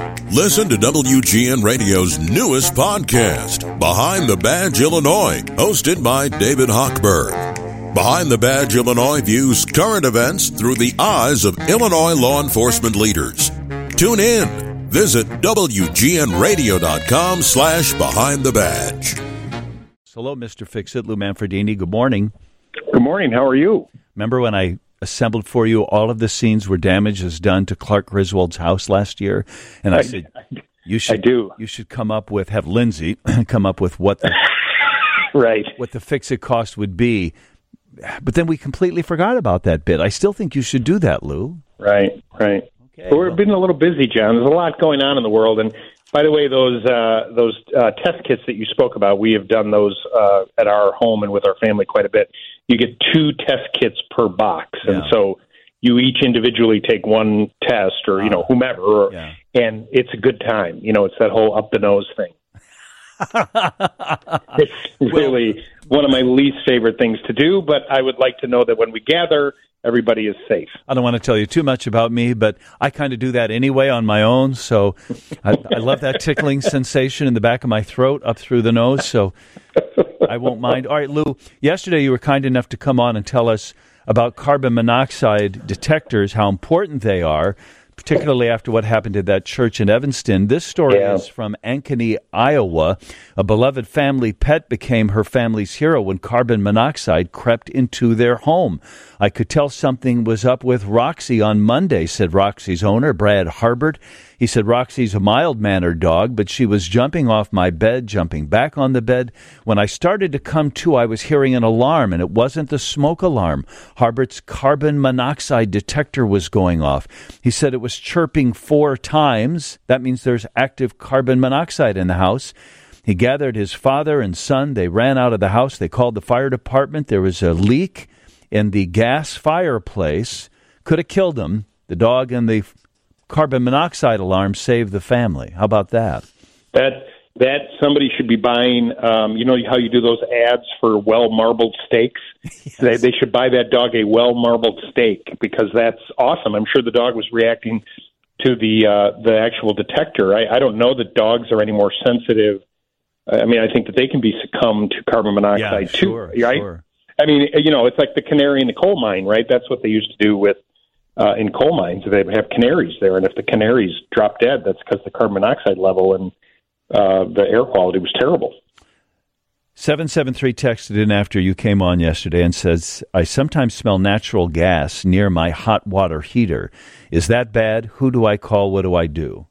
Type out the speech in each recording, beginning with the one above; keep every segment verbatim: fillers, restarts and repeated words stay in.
Listen to W G N Radio's newest podcast, Behind the Badge Illinois, hosted by David Hochberg. Behind the Badge Illinois views current events through the eyes of Illinois law enforcement leaders. Tune in. Visit W G N radio dot com slash behind the badge. Hello, Mister Fix-It, Lou Manfredini. Good morning. Good morning. How are you? Remember when I assembled for you all of the scenes where damage is done to Clark Griswold's house last year? And I, I said, you should, I do. You should come up with, have Lindsay come up with what the, right. what the fix-it cost would be. But then we completely forgot about that bit. I still think you should do that, Lou. Right, right. Okay, but we've well. been a little busy, John. There's a lot going on in the world. And by the way, those uh, those uh, test kits that you spoke about, we have done those uh, at our home and with our family quite a bit. You get two test kits per box. And yeah. so you each individually take one test or, you know, whomever, or, yeah. and it's a good time. You know, it's that whole up the nose thing. It's really well, one of my least favorite things to do, but I would like to know that when we gather, everybody is safe. I don't want to tell you too much about me, but I kind of do that anyway on my own. So I, I love that tickling sensation in the back of my throat up through the nose. So I won't mind. All right, Lou, yesterday you were kind enough to come on and tell us about carbon monoxide detectors, how important they are, particularly after what happened at that church in Evanston. This story yeah. is from Ankeny, Iowa. A beloved family pet became her family's hero when carbon monoxide crept into their home. I could tell something was up with Roxy on Monday, said Roxy's owner, Brad Harbert. He said Roxy's a mild-mannered dog, but she was jumping off my bed, jumping back on the bed. When I started to come to, I was hearing an alarm, and it wasn't the smoke alarm. Harbert's carbon monoxide detector was going off. He said it was chirping four times. That means there's active carbon monoxide in the house. He gathered his father and son. They ran out of the house. They called the fire department. There was a leak in the gas fireplace. Could have killed them. The dog and the carbon monoxide alarm saved the family. How about that? That that somebody should be buying. Um, you know how you do those ads for well marbled steaks? Yes. They, they should buy that dog a well marbled steak because that's awesome. I'm sure the dog was reacting to the uh, the actual detector. I, I don't know that dogs are any more sensitive. I mean, I think that they can be succumb to carbon monoxide yeah, sure, too. Right? Sure. I mean, you know, it's like the canary in the coal mine, right? That's what they used to do with. Uh, in coal mines, they have canaries there, and if the canaries drop dead, that's because the carbon monoxide level and uh, the air quality was terrible. seven seven three texted in after you came on yesterday and says, I sometimes smell natural gas near my hot water heater. Is that bad? Who do I call? What do I do?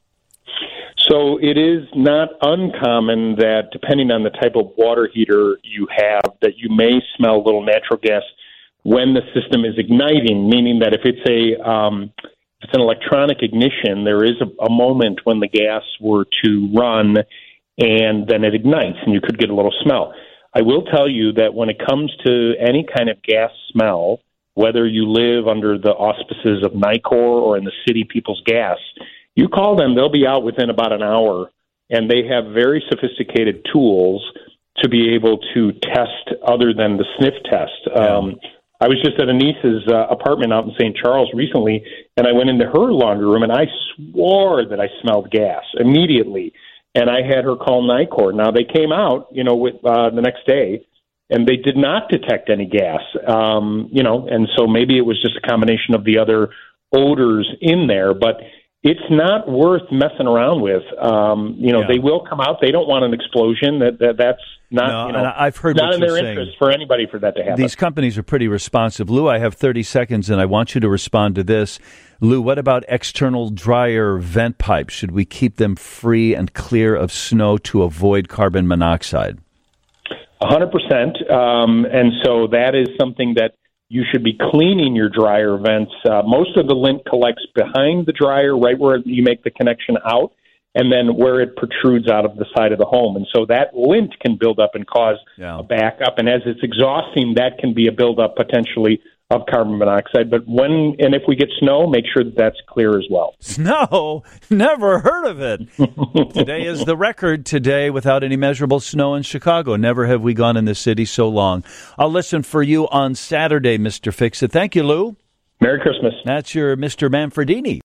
So it is not uncommon that depending on the type of water heater you have, that you may smell a little natural gas when the system is igniting, meaning that if it's a um, if it's an electronic ignition, there is a, a moment when the gas were to run and then it ignites and you could get a little smell. I will tell you that when it comes to any kind of gas smell, whether you live under the auspices of Nicor or in the city People's Gas, you call them, they'll be out within about an hour, and they have very sophisticated tools to be able to test other than the sniff test. Um, I was just at a niece's uh, apartment out in Saint Charles recently, and I went into her laundry room, and I swore that I smelled gas immediately. And I had her call Nicor. Now, they came out, you know, with uh, the next day, and they did not detect any gas, um, you know, and so maybe it was just a combination of the other odors in there. But it's not worth messing around with. Um, you know, yeah. They will come out. They don't want an explosion. That, that That's not, no, you know, and I've heard not what in you're their saying. interest for anybody for that to happen. These companies are pretty responsive. Lou, I have thirty seconds, and I want you to respond to this. Lou, what about external dryer vent pipes? Should we keep them free and clear of snow to avoid carbon monoxide? one hundred percent. Um, and so that is something that you should be cleaning your dryer vents. Uh, most of the lint collects behind the dryer, right where you make the connection out, and then where it protrudes out of the side of the home. And so that lint can build up and cause yeah. a backup. And as it's exhausting, that can be a buildup potentially of carbon monoxide. But when and if we get snow, make sure that that's clear as well. Snow? Never heard of it. Today is the record today without any measurable snow in Chicago. Never have we gone in the city so long. I'll listen for you on Saturday, Mister Fix-It. Thank you, Lou. Merry Christmas. That's your Mister Manfredini.